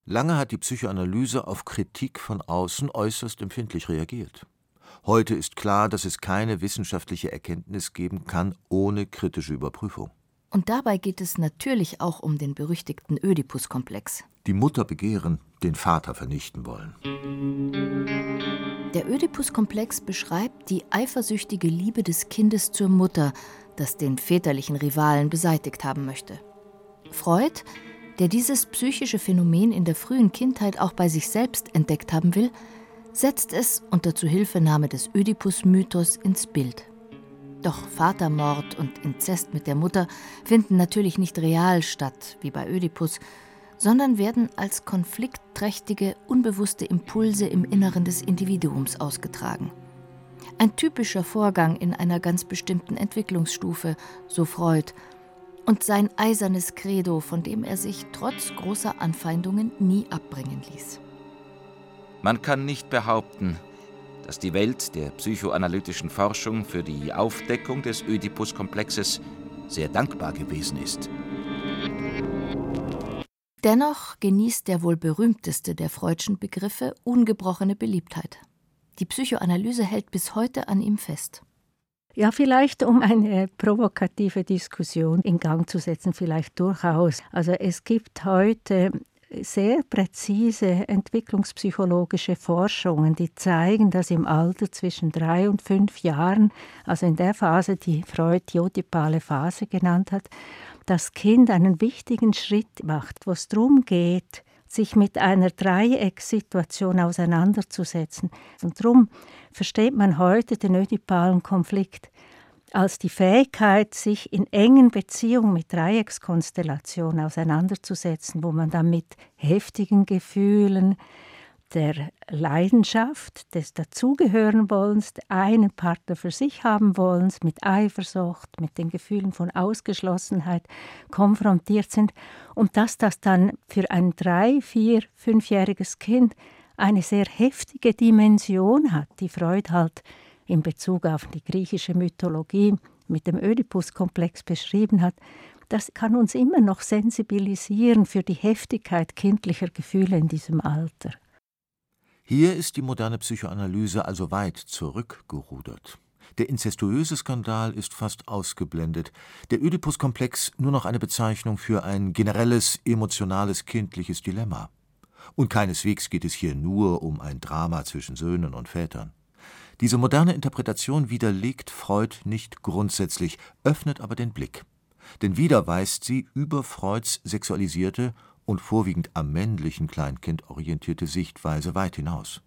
Lange hat die Psychoanalyse auf Kritik von außen äußerst empfindlich reagiert. Heute ist klar, dass es keine wissenschaftliche Erkenntnis geben kann ohne kritische Überprüfung. Und dabei geht es natürlich auch um den berüchtigten Ödipus-Komplex. Die Mutter begehren, den Vater vernichten wollen. Der Ödipus-Komplex beschreibt die eifersüchtige Liebe des Kindes zur Mutter, das den väterlichen Rivalen beseitigt haben möchte. Freud, der dieses psychische Phänomen in der frühen Kindheit auch bei sich selbst entdeckt haben will, setzt es unter Zuhilfenahme des Ödipus-Mythos ins Bild. Doch Vatermord und Inzest mit der Mutter finden natürlich nicht real statt, wie bei Ödipus, sondern werden als konfliktträchtige, unbewusste Impulse im Inneren des Individuums ausgetragen. Ein typischer Vorgang in einer ganz bestimmten Entwicklungsstufe, so Freud, und sein eisernes Credo, von dem er sich trotz großer Anfeindungen nie abbringen ließ. Man kann nicht behaupten, dass die Welt der psychoanalytischen Forschung für die Aufdeckung des Ödipus-Komplexes sehr dankbar gewesen ist. Dennoch genießt der wohl berühmteste der Freudschen Begriffe ungebrochene Beliebtheit. Die Psychoanalyse hält bis heute an ihm fest. Ja, vielleicht um eine provokative Diskussion in Gang zu setzen, vielleicht durchaus. Also es gibt heute sehr präzise entwicklungspsychologische Forschungen, die zeigen, dass im Alter zwischen 3 und 5 Jahren, also in der Phase, die Freud die oedipale Phase genannt hat, das Kind einen wichtigen Schritt macht, wo es darum geht, sich mit einer Dreieckssituation auseinanderzusetzen. Und darum versteht man heute den ödipalen Konflikt als die Fähigkeit, sich in engen Beziehungen mit Dreieckskonstellationen auseinanderzusetzen, wo man dann mit heftigen Gefühlen der Leidenschaft, des Dazugehörenwollens, einen Partner für sich haben wollens, mit Eifersucht, mit den Gefühlen von Ausgeschlossenheit konfrontiert sind und dass das dann für ein 3-, 4-, 5-jähriges Kind eine sehr heftige Dimension hat, die Freud halt in Bezug auf die griechische Mythologie mit dem Ödipus-Komplex beschrieben hat, das kann uns immer noch sensibilisieren für die Heftigkeit kindlicher Gefühle in diesem Alter. Hier ist die moderne Psychoanalyse also weit zurückgerudert. Der inzestuöse Skandal ist fast ausgeblendet, der Ödipus-Komplex nur noch eine Bezeichnung für ein generelles, emotionales, kindliches Dilemma. Und keineswegs geht es hier nur um ein Drama zwischen Söhnen und Vätern. Diese moderne Interpretation widerlegt Freud nicht grundsätzlich, öffnet aber den Blick. Denn wieder weist sie über Freuds sexualisierte und vorwiegend am männlichen Kleinkind orientierte Sichtweise weit hinaus.